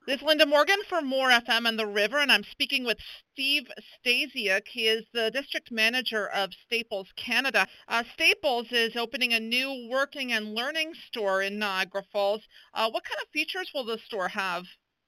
This is Linda Morgan for More FM and the River, and I'm speaking with Steve Stasiuk. He is the district manager of Staples Canada. Staples is opening a new working and learning store in Niagara Falls. What kind of features will the store have?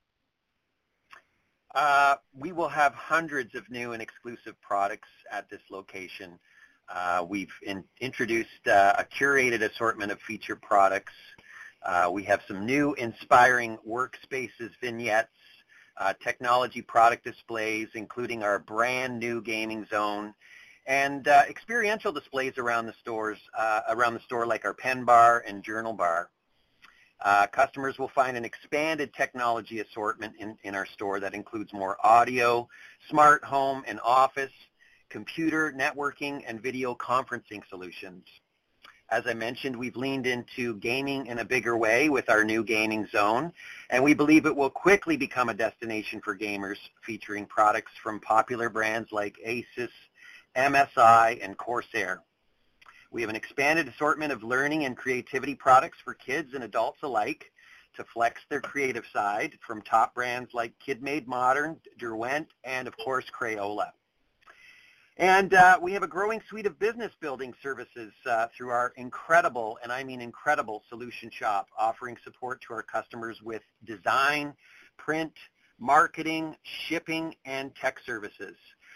We will have hundreds of new and exclusive products at this location. We've introduced a curated assortment of featured products. We have some new inspiring workspaces, vignettes, technology product displays, including our brand new gaming zone, and experiential displays around the store like our pen bar and journal bar. Customers will find an expanded technology assortment in our store that includes more audio, smart home and office, computer, networking, and video conferencing solutions. As I mentioned, we've leaned into gaming in a bigger way with our new gaming zone, and we believe it will quickly become a destination for gamers, featuring products from popular brands like Asus, MSI, and Corsair. We have an expanded assortment of learning and creativity products for kids and adults alike to flex their creative side, from top brands like KidMade Modern, Derwent, and of course Crayola. And we have a growing suite of business building services through our incredible, and I mean incredible, solution shop, offering support to our customers with design, print, marketing, shipping, and tech services.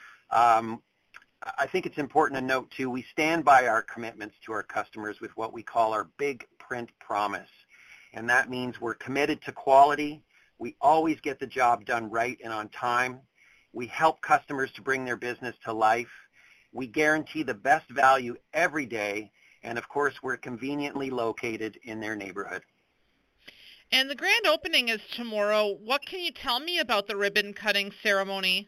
I think it's important to note, too, we stand by our commitments to our customers with what we call our Big Print Promise. And that means we're committed to quality. We always get the job done right and on time. We help customers to bring their business to life. We guarantee the best value every day. And, of course, we're conveniently located in their neighborhood. And the grand opening is tomorrow. What can you tell me about the ribbon cutting ceremony?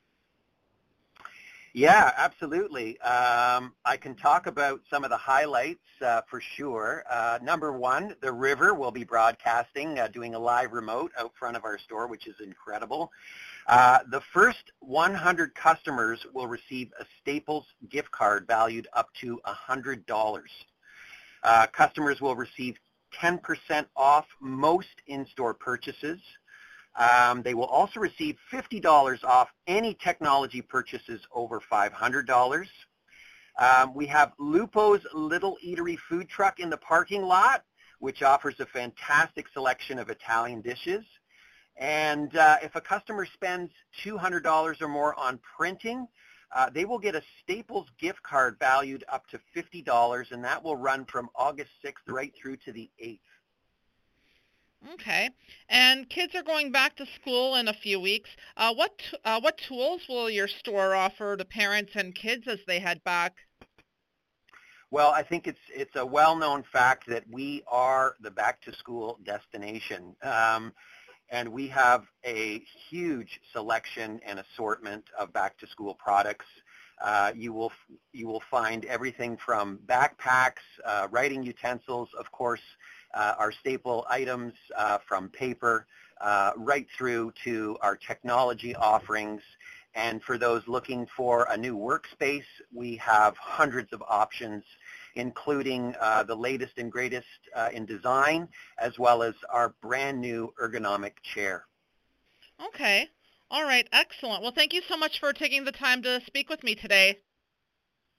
Yeah, absolutely. I can talk about some of the highlights for sure. Number one, the River will be broadcasting, doing a live remote out front of our store, which is incredible. The first 100 customers will receive a Staples gift card valued up to $100. Customers will receive 10% off most in-store purchases. They will also receive $50 off any technology purchases over $500. We have Lupo's Little Eatery food truck in the parking lot, which offers a fantastic selection of Italian dishes. And if a customer spends $200 or more on printing, they will get a Staples gift card valued up to $50, and that will run from August 6th right through to the 8th. Okay. And kids are going back to school in a few weeks. What tools will your store offer to parents and kids as they head back? Well, I think it's a well-known fact that we are the back-to-school destination. And we have a huge selection and assortment of back-to-school products. You will find everything from backpacks, writing utensils, of course, our staple items from paper, right through to our technology offerings. And for those looking for a new workspace, we have hundreds of options, including the latest and greatest in design, as well as our brand new ergonomic chair. Okay. All right. Excellent. Well, thank you so much for taking the time to speak with me today.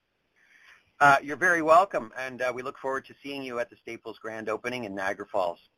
You're very welcome, and we look forward to seeing you at the Staples grand opening in Niagara Falls.